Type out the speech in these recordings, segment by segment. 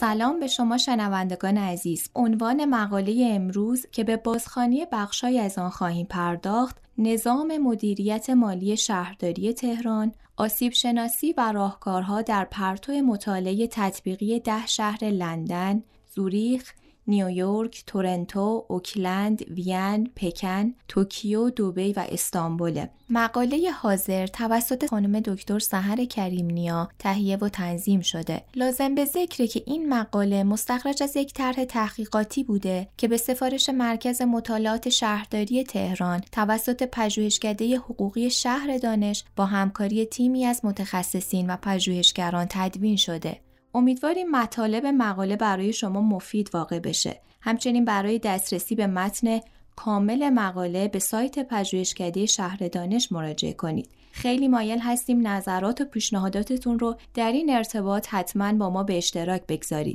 سلام به شما شنوندگان عزیز. عنوان مقاله امروز که به بازخوانی بخشای از آن خواهیم پرداخت، نظام مدیریت مالی شهرداری تهران، آسیب شناسی و راهکارها در پرتو مطالعه تطبیقی 10 شهر لندن، زوریخ، نیویورک، تورنتو، اوکلند، وین، پکن، توکیو، دبی و استانبول. مقاله حاضر توسط خانم دکتر سحر کریم‌نیا تهیه و تنظیم شده. لازم به ذکره که این مقاله مستخرج از یک طرح تحقیقاتی بوده که به سفارش مرکز مطالعات شهرداری تهران توسط پژوهشکده حقوقی شهر دانش با همکاری تیمی از متخصصین و پژوهشگران تدوین شده. امیدواریم مطالب مقاله برای شما مفید واقع بشه. همچنین برای دسترسی به متن کامل مقاله به سایت پژوهشکده شهر دانش مراجعه کنید. خیلی مایل هستیم نظرات و پیشنهاداتتون رو در این ارتباط حتما با ما به اشتراک بگذارید.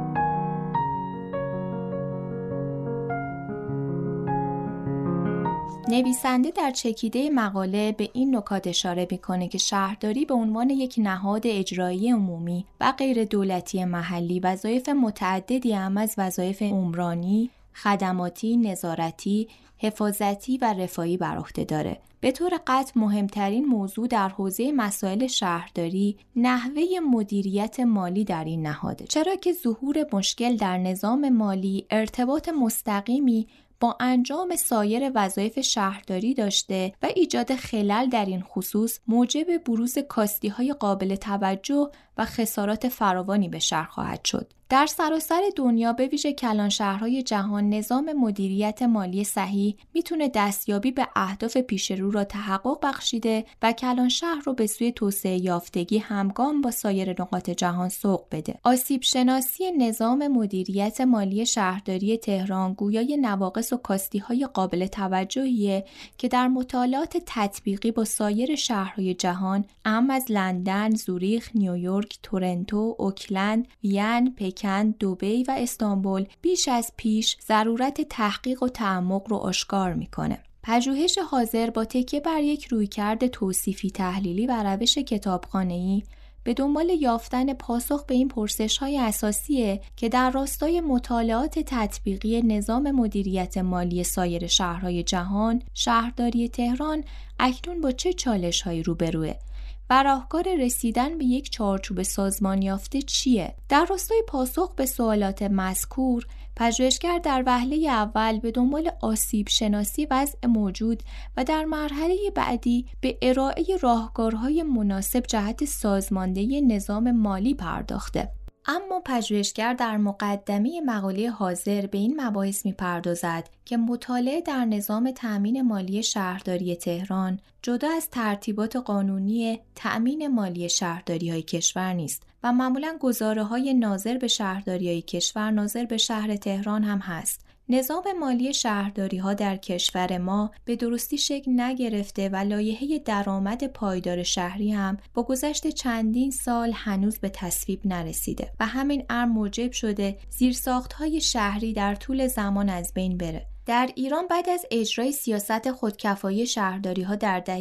نویسنده در چکیده مقاله به این نکات اشاره می‌کنه که شهرداری به عنوان یک نهاد اجرایی عمومی و غیر دولتی محلی وظایف متعددی هم از وظایف عمرانی، خدماتی، نظارتی، حفاظتی و رفاهی بر عهده داره. به طور قطع مهمترین موضوع در حوزه مسائل شهرداری نحوه مدیریت مالی در این نهاده، چرا که ظهور مشکل در نظام مالی ارتباط مستقیمی با انجام سایر وظایف شهرداری داشته و ایجاد خلل در این خصوص موجب بروز کاستی‌های قابل توجه و خسارات فراوانی به شهر خواهد شد. در سراسر دنیا به ویژه کلان شهرهای جهان نظام مدیریت مالی صحیح میتونه دستیابی به اهداف پیش رو را تحقق بخشیده و کلان شهر رو به سوی توسعه یافتگی همگام با سایر نقاط جهان سوق بده. آسیب شناسی نظام مدیریت مالی شهرداری تهران گویای نواقص و کاستی‌های قابل توجهیه که در مطالعات تطبیقی با سایر شهرهای جهان اهم از لندن، زوریخ، نیویورک، تورنتو، اوکلند، وین، پکن، دبی و استانبول بیش از پیش ضرورت تحقیق و تعمق رو آشکار میکنه. پژوهش حاضر با تکیه بر یک رویکرد توصیفی تحلیلی و روش کتابخانه‌ای به دنبال یافتن پاسخ به این پرسش‌های اساسیه که در راستای مطالعات تطبیقی نظام مدیریت مالی سایر شهرهای جهان، شهرداری تهران اکنون با چه چالش‌هایی روبروه و راهکار رسیدن به یک چارچوب سازمان یافته چیه؟ در راستای پاسخ به سوالات مذکور، پژوهشگر در وهله اول به دنبال آسیب شناسی وضع موجود و در مرحله بعدی به ارائه راهکارهای مناسب جهت سازماندهی نظام مالی پرداخته. اما پژوهشگر در مقدمه مقاله حاضر به این مباحث می‌پردازد که مطالعه در نظام تأمین مالی شهرداری تهران جدا از ترتیبات قانونی تأمین مالی شهرداری‌های کشور نیست و معمولاً گزاره‌های ناظر به شهرداری‌های کشور ناظر به شهر تهران هم هست. نظام مالی شهرداری‌ها در کشور ما به درستی شکل نگرفته و لایحه درآمد پایدار شهری هم با گذشت چندین سال هنوز به تصویب نرسیده و همین امر موجب شده زیرساخت‌های شهری در طول زمان از بین بره. در ایران بعد از اجرای سیاست خودکفایی شهرداری‌ها در دهه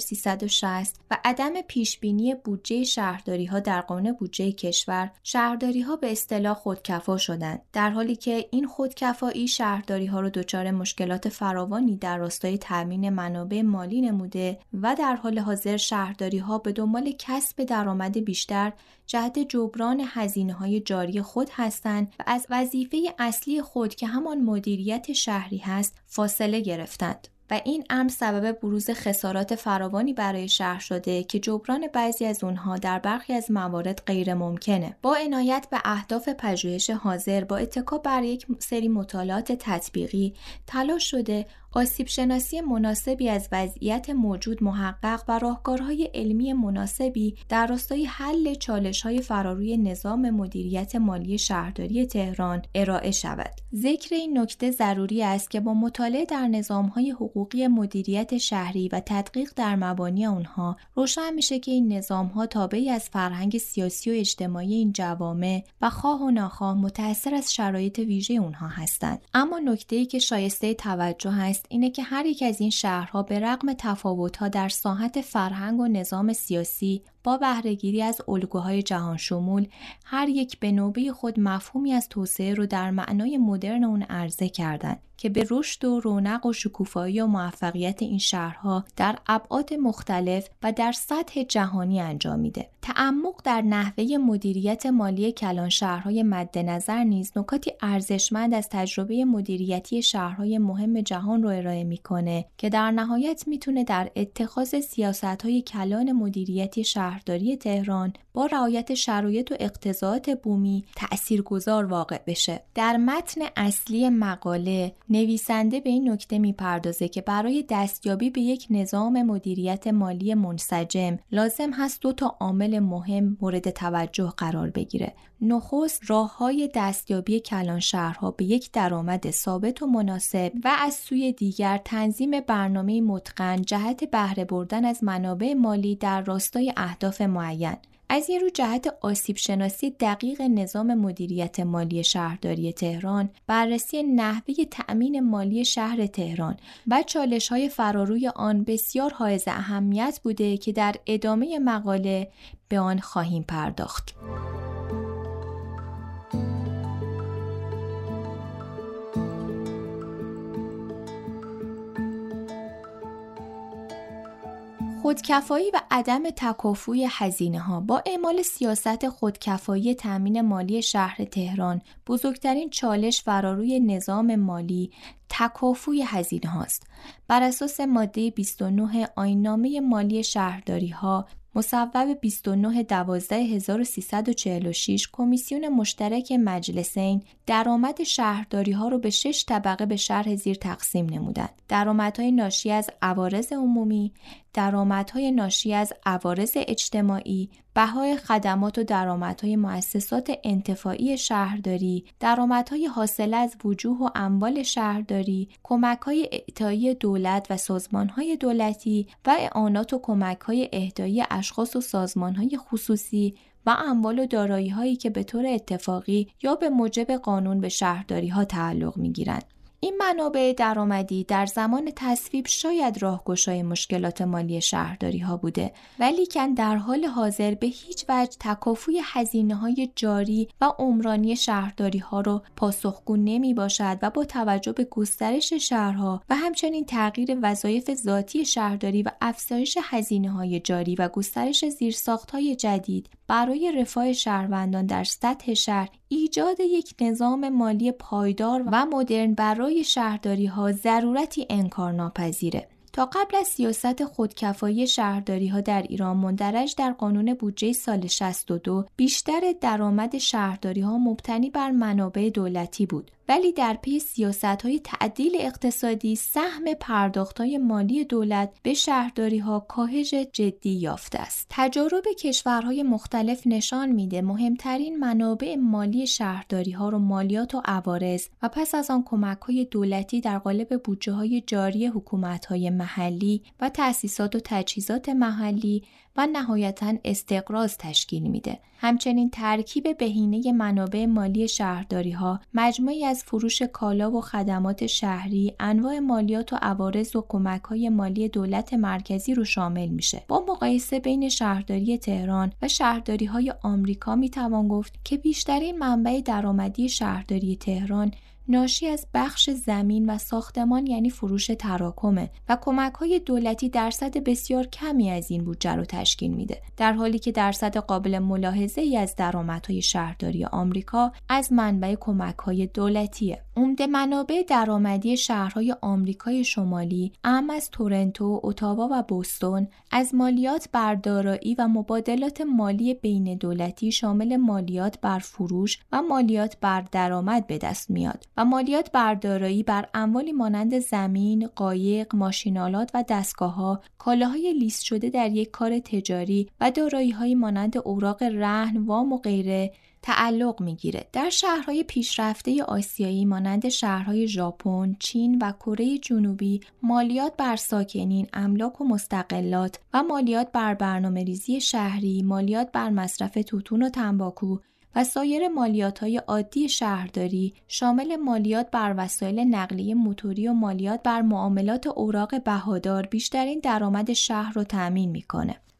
1360 و عدم پیشبینی بودجه شهرداری‌ها در قانون بودجه کشور، شهرداری‌ها به اصطلاح خودکفا شدند، در حالی که این خودکفایی شهرداری‌ها را دچار مشکلات فراوانی در راستای تامین منابع مالی نموده و در حال حاضر شهرداری‌ها به دنبال کسب درآمد بیشتر جهت جبران هزینه‌های جاری خود هستند و از وظیفه اصلی خود که همان مدیریت شهری هست فاصله گرفتند و این امر سبب بروز خسارات فراوانی برای شهر شده که جبران بعضی از اونها در برخی از موارد غیر ممکنه. با عنایت به اهداف پژوهش حاضر با اتکا بر یک سری مطالعات تطبیقی تلاش شده آسیب شناسی مناسبی از وضعیت موجود محقق و راهکارهای علمی مناسبی در راستای حل چالش‌های فراروی نظام مدیریت مالی شهرداری تهران ارائه شود. ذکر این نکته ضروری است که با مطالعه در نظام‌های حقوقی مدیریت شهری و تدقیق در مبانی آنها روشن میشه که این نظام‌ها تابعی از فرهنگ سیاسی و اجتماعی این جوامع و خواه و ناخواه متأثر از شرایط ویژه اونها هستند. اما نکته‌ای که شایسته توجه است اینه که هر یک از این شهرها به رغم تفاوت‌ها در ساحت فرهنگ و نظام سیاسی با بهره‌گیری از الگوهای جهان شمول هر یک به نوبه خود مفهومی از توسعه رو در معنای مدرن اون عرضه کردند که به رشد و رونق و شکوفایی و موفقیت این شهرها در ابعاد مختلف و در سطح جهانی انجام میده. تعمق در نحوه مدیریت مالی کلان شهرهای مد نظر نیز نکاتی ارزشمند از تجربه مدیریتی شهرهای مهم جهان رو ارائه میکنه که در نهایت میتونه در اتخاذ سیاست‌های کلان مدیریتی شهرداری تهران با رعایت شرایط و اقتضاعات بومی تأثیرگذار واقع بشه. در متن اصلی مقاله نویسنده به این نکته میپردازه که برای دستیابی به یک نظام مدیریت مالی منسجم لازم هست 2 عامل مهم مورد توجه قرار بگیره. نخست، راه‌های دستیابی کلان شهرها به یک درآمد ثابت و مناسب و از سوی دیگر تنظیم برنامه متقن جهت بهره بردن از منابع مالی در راستای اهداف معین. از یه رو جهت آسیب شناسی دقیق نظام مدیریت مالی شهرداری تهران، بررسی نحوه تأمین مالی شهر تهران و چالش‌های فراروی آن بسیار حائز اهمیت بوده که در ادامه مقاله به آن خواهیم پرداخت. خودکفایی و عدم تکافؤ هزینه‌ها. با اعمال سیاست خودکفایی تامین مالی شهر تهران، بزرگترین چالش فراروی نظام مالی تکافؤ هزینه هاست. بر اساس ماده 29 آیین‌نامه مالی شهرداری‌ها مصوب 29/12/1346 کمیسیون مشترک مجلسین درآمد شهرداری‌ها رو به 6 طبقه به شرح زیر تقسیم نمودند: درآمدهای ناشی از عوارض عمومی، درآمدهای ناشی از عوارض اجتماعی، بهای خدمات و درآمدهای مؤسسات انتفاعی شهرداری، درآمدهای حاصله از وجوه و اموال شهرداری، کمک‌های اعطایی دولت و سازمان‌های دولتی و اعانات و کمک‌های اهدایی اشخاص و سازمان‌های خصوصی و اموال و دارایی‌هایی که به طور اتفاقی یا به موجب قانون به شهرداری‌ها تعلق می‌گیرند. این منابع درآمدی در زمان تصویب شاید راهگشای مشکلات مالی شهرداری‌ها بوده، ولیکن در حال حاضر به هیچ وجه تکافؤ هزینه‌های جاری و عمرانی شهرداری‌ها را پاسخگو نمی‌باشد و با توجه به گسترش شهرها و همچنین تغییر وظایف ذاتی شهرداری و افزایش هزینه‌های جاری و گسترش زیرساخت‌های جدید برای رفاه شهروندان در سطح شهر، ایجاد یک نظام مالی پایدار و مدرن برای شهرداری‌ها ضرورتی انکارناپذیره. تا قبل از سیاست خودکفایی شهرداری‌ها در ایران مندرج در قانون بودجه سال 62، بیشتر درآمد شهرداری‌ها مبتنی بر منابع دولتی بود، ولی در پی سیاست‌های تعدیل اقتصادی سهم پرداخت‌های مالی دولت به شهرداری‌ها کاهش جدی یافته است. تجارب کشورهای مختلف نشان میده مهمترین منابع مالی شهرداری‌ها رو مالیات و عوارض و پس از آن کمک‌های دولتی در قالب بودجه‌های جاری حکومت‌های محلی و تأسیسات و تجهیزات محلی و نهایتاً استقراض تشکیل میده. همچنین ترکیب بهینه منابع مالی شهرداری‌ها مجموعی از فروش کالا و خدمات شهری، انواع مالیات و عوارض و کمک‌های مالی دولت مرکزی رو شامل میشه. با مقایسه بین شهرداری تهران و شهرداری‌های آمریکا میتوان گفت که بیشترین منبع درآمدی شهرداری تهران ناشی از بخش زمین و ساختمان یعنی فروش تراکمه و کمک‌های دولتی درصد بسیار کمی از این بودجه رو تشکیل میده، در حالی که درصد قابل ملاحظه‌ای از درآمدهای شهرداری آمریکا از منبع کمک‌های دولتیه. عمده منابع درآمدی شهرهای آمریکای شمالی، اهم از تورنتو، اتاوا و بوستون، از مالیات بر دارایی و مبادلات مالی بین دولتی شامل مالیات بر فروش و مالیات بر درآمد به دست میاد و مالیات بر دارایی بر اموالی مانند زمین، قایق، ماشین‌آلات و دستگاه‌ها، کالاهای لیست شده در یک کار تجاری و دارایی‌هایی مانند اوراق رهن، وام و غیره تعلق می‌گیره. در شهرهای پیشرفته آسیایی مانند شهرهای ژاپن، چین و کره جنوبی، مالیات بر ساکنین، املاک و مستغلات و مالیات بر برنامه‌ریزی شهری، مالیات بر مصرف توتون و تنباکو و سایر مالیات‌های عادی شهرداری شامل مالیات بر وسایل نقلیه موتوری و مالیات بر معاملات اوراق بهادار بیشترین درآمد شهر رو تأمین می‌کنه.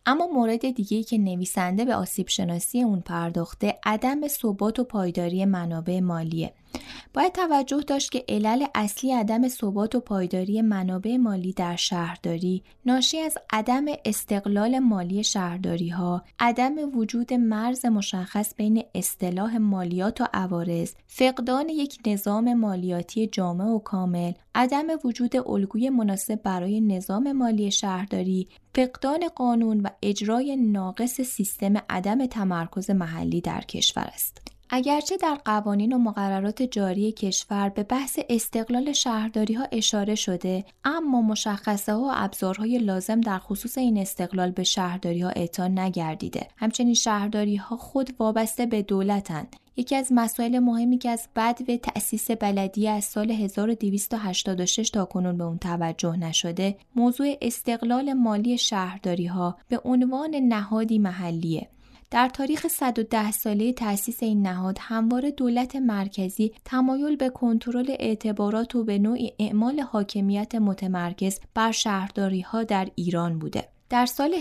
اما مورد دیگه‌ای که نویسنده به آسیب شناسی اون پرداخته عدم ثبات و پایداری منابع مالیه. باید توجه داشت که علل اصلی عدم ثبات و پایداری منابع مالی در شهرداری ناشی از عدم استقلال مالی شهرداری‌ها، عدم وجود مرز مشخص بین اصطلاح مالیات و عوارض، فقدان یک نظام مالیاتی جامع و کامل، عدم وجود الگوی مناسب برای نظام مالی شهرداری، فقدان قانون و اجرای ناقص سیستم عدم تمرکز محلی در کشور است. اگرچه در قوانین و مقررات جاری کشور به بحث استقلال شهرداری‌ها اشاره شده، اما مشخصه‌ها و ابزارهای لازم در خصوص این استقلال به شهرداری‌ها اعطا نگردیده. همچنین شهرداری‌ها خود وابسته به دولتند. یکی از مسائل مهمی که از بدو تأسیس بلدیه از سال 1286 تا کنون به اون توجه نشده، موضوع استقلال مالی شهرداری‌ها به عنوان نهادی محلیه. در تاریخ 110 ساله تأسیس این نهاد همواره دولت مرکزی تمایل به کنترل اعتبارات و به نوعی اعمال حاکمیت متمرکز بر شهرداری‌ها در ایران بوده. در سال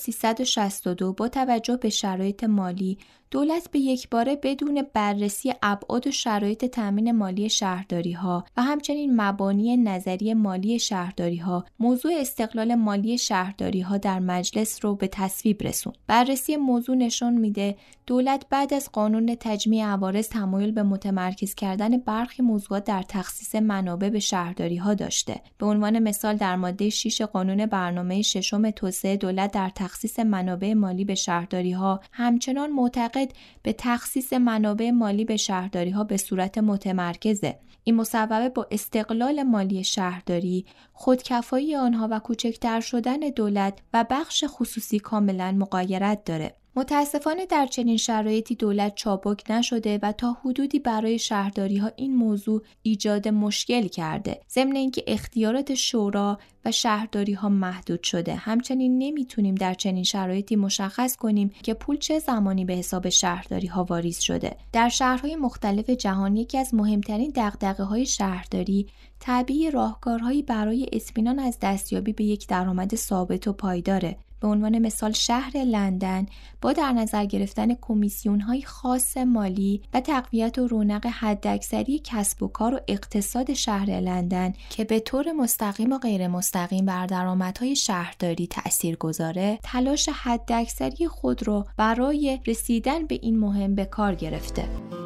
1362 با توجه به شرایط مالی، دولت به یکباره بدون بررسی ابعاد و شرایط تامین مالی شهرداری‌ها و همچنین مبانی نظری مالی شهرداری‌ها موضوع استقلال مالی شهرداری‌ها در مجلس رو به تصویب رسوند. بررسی موضوع نشون میده دولت بعد از قانون تجمیع عوارض تمایل به متمرکز کردن برخی موضوعات در تخصیص منابع به شهرداری‌ها داشته. به عنوان مثال در ماده 6 قانون برنامه ششم توسعه دولت در تخصیص منابع مالی به شهرداری‌ها همچنان معتقد به تخصیص منابع مالی به شهرداری‌ها به صورت متمرکزه. این مصوبه با استقلال مالی شهرداری، خودکفایی آنها و کوچکتر شدن دولت و بخش خصوصی کاملا مغایرت داره. متاسفانه در چنین شرایطی دولت چابک نشده و تا حدودی برای شهرداری‌ها این موضوع ایجاد مشکل کرده. ضمن اینکه اختیارات شورا و شهرداری‌ها محدود شده. همچنین نمیتونیم در چنین شرایطی مشخص کنیم که پول چه زمانی به حساب شهرداری‌ها واریز شده. در شهرهای مختلف جهان یکی از مهمترین دغدغه‌های شهرداری تبیین راهکارهایی برای اطمینان از دستیابی به یک درآمد ثابت و پایداره. به عنوان مثال شهر لندن با در نظر گرفتن کمیسیون‌های خاص مالی و تقویت و رونق حداکثری کسب و کار و اقتصاد شهر لندن که به طور مستقیم و غیر مستقیم بر درآمدهای شهرداری تأثیر گذاره، تلاش حداکثری خود را برای رسیدن به این مهم به کار گرفته.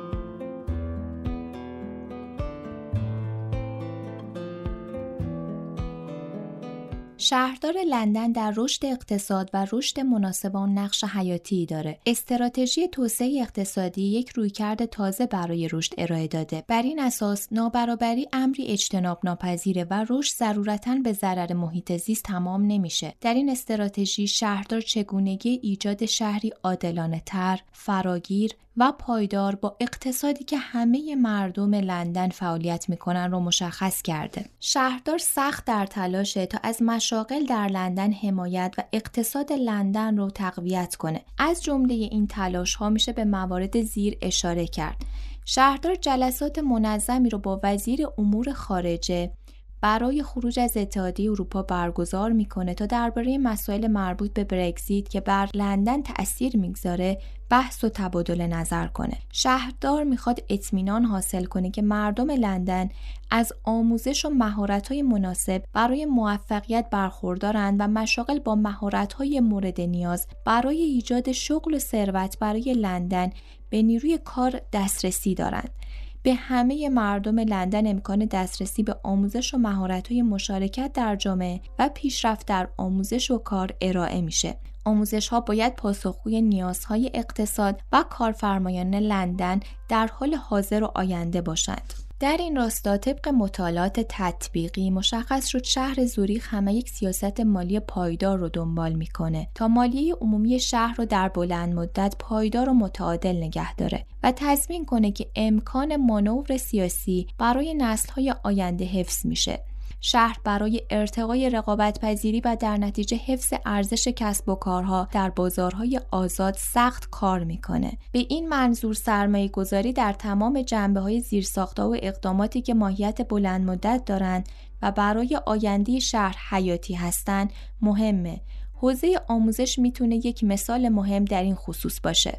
شهردار لندن در رشد اقتصاد و رشد مناسب آن نقش حیاتی داره. استراتژی توسعه اقتصادی یک رویکرد تازه برای رشد ارائه داده. بر این اساس نابرابری امری اجتناب ناپذیره و رشد ضرورتاً به ضرر محیط زیست تمام نمیشه. در این استراتژی شهردار چگونگی ایجاد شهری عادلانه‌تر، فراگیر و پایدار با اقتصادی که همه مردم لندن فعالیت میکنن رو مشخص کرده. شهردار سخت در تلاشه تا از مشاغل در لندن حمایت و اقتصاد لندن رو تقویت کنه. از جمله این تلاش ها میشه به موارد زیر اشاره کرد. شهردار جلسات منظمی رو با وزیر امور خارجه برای خروج از اتحادیه اروپا برگزار میکنه تا درباره مسائل مربوط به برگزیت که بر لندن تأثیر میگذاره بحث و تبادل نظر کنه. شهردار میخواد اطمینان حاصل کنه که مردم لندن از آموزش و مهارت‌های مناسب برای موفقیت برخوردارند و مشاغل با مهارت‌های مورد نیاز برای ایجاد شغل و ثروت برای لندن به نیروی کار دسترسی دارند. به همه مردم لندن امکان دسترسی به آموزش و مهارت‌های مشارکت در جامعه و پیشرفت در آموزش و کار ارائه میشه. آموزش‌ها باید پاسخگوی نیازهای اقتصاد و کارفرمایان لندن در حال حاضر و آینده باشند. در این راستا طبق مطالعات تطبیقی مشخص شد شهر زوریخ همه یک سیاست مالی پایدار رو دنبال میکنه تا مالیه عمومی شهر رو در بلند مدت پایدار و متعادل نگه داره و تضمین کنه که امکان مانور سیاسی برای نسل‌های آینده حفظ میشه. شهر برای ارتقای رقابت‌پذیری و در نتیجه حفظ ارزش کسب و کارها در بازارهای آزاد سخت کار میکنه. به این منظور سرمایه‌گذاری در تمام جنبه‌های زیرساخت‌ها و اقداماتی که ماهیت بلند مدت دارند و برای آینده شهر حیاتی هستند مهمه. حوزه آموزش میتونه یک مثال مهم در این خصوص باشه.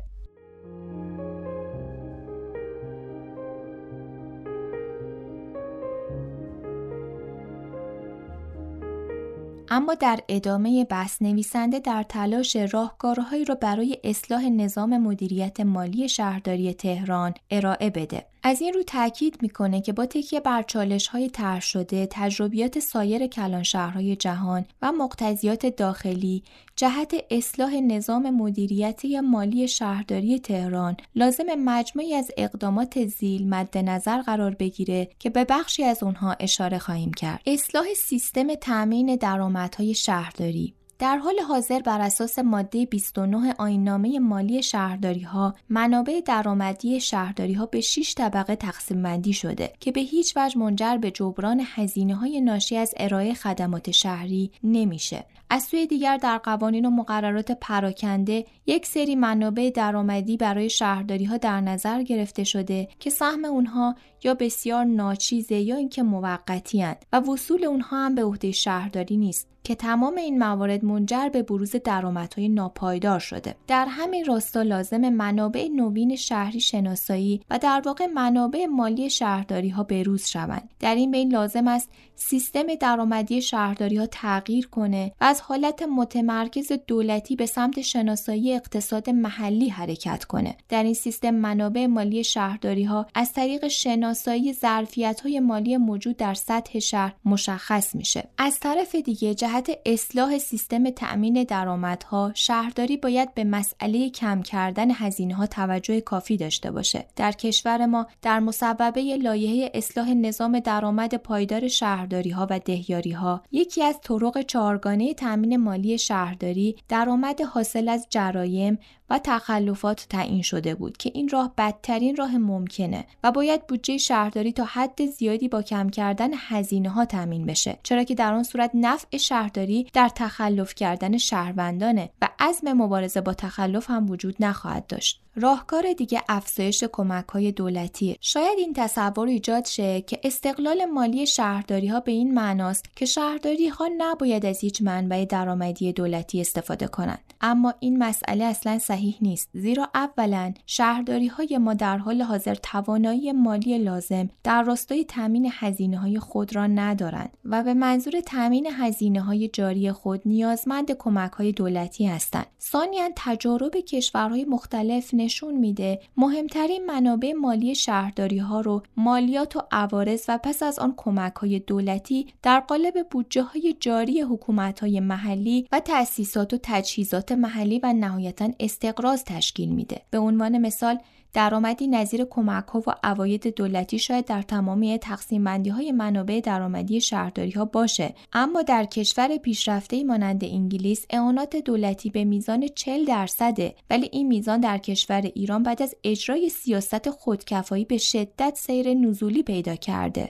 اما در ادامه بحث نویسنده در تلاش راهکارهایی را برای اصلاح نظام مدیریت مالی شهرداری تهران ارائه بده. از این رو تاکید میکنه که با تکیه بر چالش‌های طرح شده، تجربیات سایر کلانشهرهای جهان و مقتضیات داخلی جهت اصلاح نظام مدیریتی مالی شهرداری تهران لازم مجموعی از اقدامات ذیل مد نظر قرار بگیره که به بخشی از اونها اشاره خواهیم کرد. اصلاح سیستم تامین درآمدهای شهرداری. در حال حاضر بر اساس ماده 29 آیین‌نامه مالی شهرداری‌ها منابع درآمدی شهرداری‌ها به 6 طبقه تقسیم بندی شده که به هیچ وجه منجر به جبران هزینه‌های ناشی از ارائه خدمات شهری نمیشه. از سوی دیگر در قوانین و مقررات پراکنده یک سری منابع درآمدی برای شهرداری‌ها در نظر گرفته شده که سهم اونها یا بسیار ناچیزه یا اینکه موقتی اند و وصول اونها هم به عهده شهرداری نیست که تمام این موارد منجر به بروز درآمدهای ناپایدار شده. در همین راستا لازم منابع نوین شهری شناسایی و در واقع منابع مالی شهرداری ها بروز شوند. در این بین لازم است سیستم درآمدی شهرداری ها تغییر کنه و از حالت متمرکز دولتی به سمت شناسایی اقتصاد محلی حرکت کنه. در این سیستم منابع مالی شهرداری ها از طریق شناسایی ظرفیت های مالی موجود در سطح شهر مشخص میشه. از طرف دیگه جهت اصلاح سیستم تأمین درآمدها شهرداری باید به مسئله کم کردن هزینه‌ها توجه کافی داشته باشه. در کشور ما در مصوبه لایحه اصلاح نظام درآمد پایدار شهرداری‌ها و دهیاری‌ها یکی از طرق چهارگانه تأمین مالی شهرداری درآمد حاصل از جرایم و تخلفات تعیین شده بود که این راه بدترین راه ممکنه و باید بودجه شهرداری تا حد زیادی با کم کردن هزینه‌ها تامین بشه، چرا که در آن صورت نفع شهرداری در تخلف کردن شهروندانه و عزم مبارزه با تخلف هم وجود نخواهد داشت. راهکار دیگه افزایش کمک‌های دولتی. شاید این تصور ایجاد شه که استقلال مالی شهرداری‌ها به این معناست که شهرداری‌ها نباید از هیچ منبع درآمدی دولتی استفاده کنند. اما این مسئله اصلاً صحیح نیست، زیرا اولاً شهرداری‌های ما در حال حاضر توانایی مالی لازم در راستای تامین هزینه‌های خود را ندارند و به منظور تامین هزینه‌های جاری خود نیازمند کمک‌های دولتی هستند. ثانیاً تجارب کشورهای مختلف نشون میده مهمترین منابع مالی شهرداری‌ها رو مالیات و عوارض و پس از آن کمک‌های دولتی در قالب بودجه‌های جاری حکومت‌های محلی و تأسیسات و تجهیزات محلی و نهایتاً استقراض تشکیل میده. به عنوان مثال درآمدی نظیر کمک‌ها و عواید دولتی شاید در تمامی تقسیم بندی‌های منابع درآمدی شهرداری‌ها باشه، اما در کشور پیشرفته‌ای مانند انگلیس اعانات دولتی به میزان 40%، ولی این میزان در کشور ایران بعد از اجرای سیاست خودکفایی به شدت سیر نزولی پیدا کرده.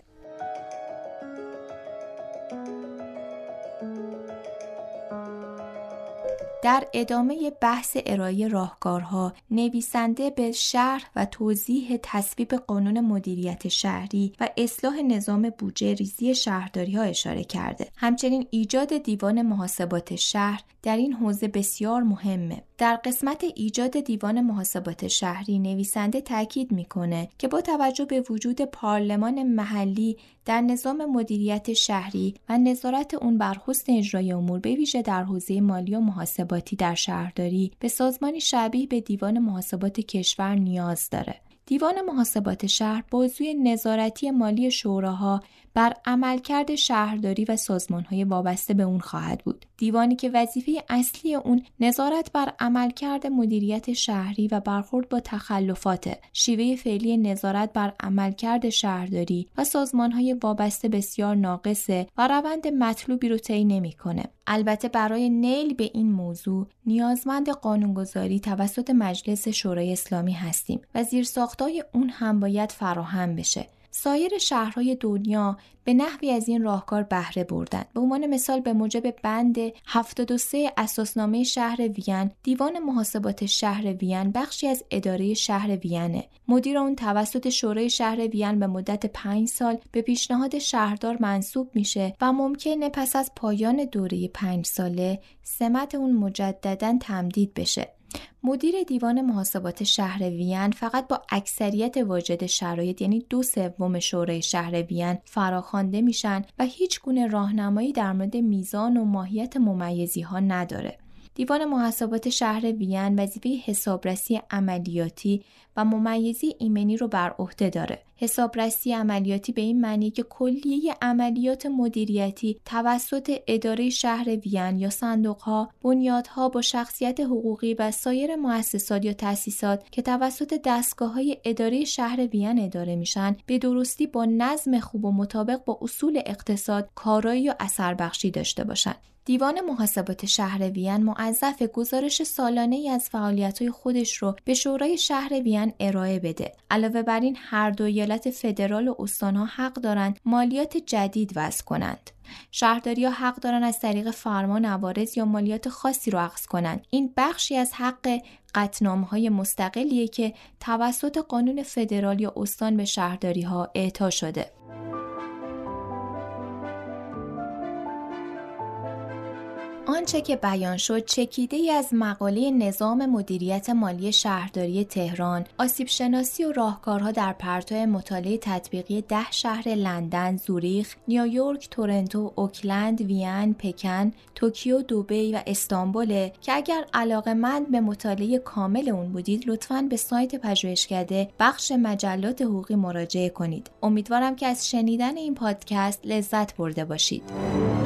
در ادامه بحث ارائه راهکارها، نویسنده به شرح و توضیح تصویب قانون مدیریت شهری و اصلاح نظام بودجه ریزی شهرداری‌ها اشاره کرده. همچنین ایجاد دیوان محاسبات شهر در این حوزه بسیار مهمه. در قسمت ایجاد دیوان محاسبات شهری نویسنده تاکید میکنه که با توجه به وجود پارلمان محلی در نظام مدیریت شهری و نظارت اون بر حسن اجرای امور به ویژه در حوزه مالی و محاسباتی در شهرداری به سازمانی شبیه به دیوان محاسبات کشور نیاز داره. دیوان محاسبات شهر بازوی نظارتی مالی شوراها بر عملکرد شهرداری و سازمان‌های وابسته به اون خواهد بود. دیوانی که وظیفه اصلی اون نظارت بر عملکرد مدیریت شهری و برخورد با تخلفات، شیوه فعلی نظارت بر عملکرد شهرداری و سازمان‌های وابسته بسیار ناقصه و روند مطلوبی رو طی نمی‌کنه. البته برای نیل به این موضوع نیازمند قانونگذاری توسط مجلس شورای اسلامی هستیم و زیرساخت‌های اون هم باید فراهم بشه. سایر شهرهای دنیا به نحوی از این راهکار بهره بردند. به عنوان مثال به موجب بند 73 اساسنامه شهر وین، دیوان محاسبات شهر وین بخشی از اداره شهر وینه. مدیر اون توسط شورای شهر وین به مدت 5 سال به پیشنهاد شهردار منصوب میشه و ممکنه پس از پایان دوره 5 ساله سمت اون مجدداً تمدید بشه. مدیر دیوان محاسبات شهر وین فقط با اکثریت واجد شرایط، یعنی 2/3 شورای شهر وین فراخوانده میشن و هیچ گونه راهنمایی در مورد میزان و ماهیت ممیزی ها نداره. دیوان محاسبات شهر وین وظیفه حسابرسی عملیاتی و ممیزی ایمنی رو بر عهده داره. حسابرسی عملیاتی به این معنی که کلیه عملیات مدیریتی توسط اداره شهر وین یا صندوق‌ها، بنیادها با شخصیت حقوقی و سایر مؤسسات یا تأسیسات که توسط دستگاه‌های اداره شهر وین اداره میشن، به درستی با نظم خوب و مطابق با اصول اقتصاد کارایی و اثر بخشی داشته باشند. دیوان محاسبات شهر وین موظف گزارش سالانه‌ای از فعالیت‌های خودش رو به شورای شهر وین ارائه بده. علاوه بر این هر دو ایالت فدرال و استان‌ها حق دارند مالیات جدید وضع کنند. شهرداری‌ها حق دارن از طریق فرمان عوارض یا مالیات خاصی رو اخذ کنند. این بخشی از حق قطعنامه‌های مستقلیه که توسط قانون فدرال یا استان به شهرداری‌ها اعطا شده. آنچه که بیان شد چکیده‌ای از مقاله نظام مدیریت مالی شهرداری تهران، آسیب شناسی و راهکارها در پرتو مطالعه تطبیقی 10 شهر لندن، زوریخ، نیویورک، تورنتو، اوکلند، وین، پکن، توکیو، دبی و استانبول که اگر علاقه‌مند به مطالعه کامل اون بودید لطفاً به سایت پژوهشکده بخش مجلات حقوقی مراجعه کنید. امیدوارم که از شنیدن این پادکست لذت برده باشید.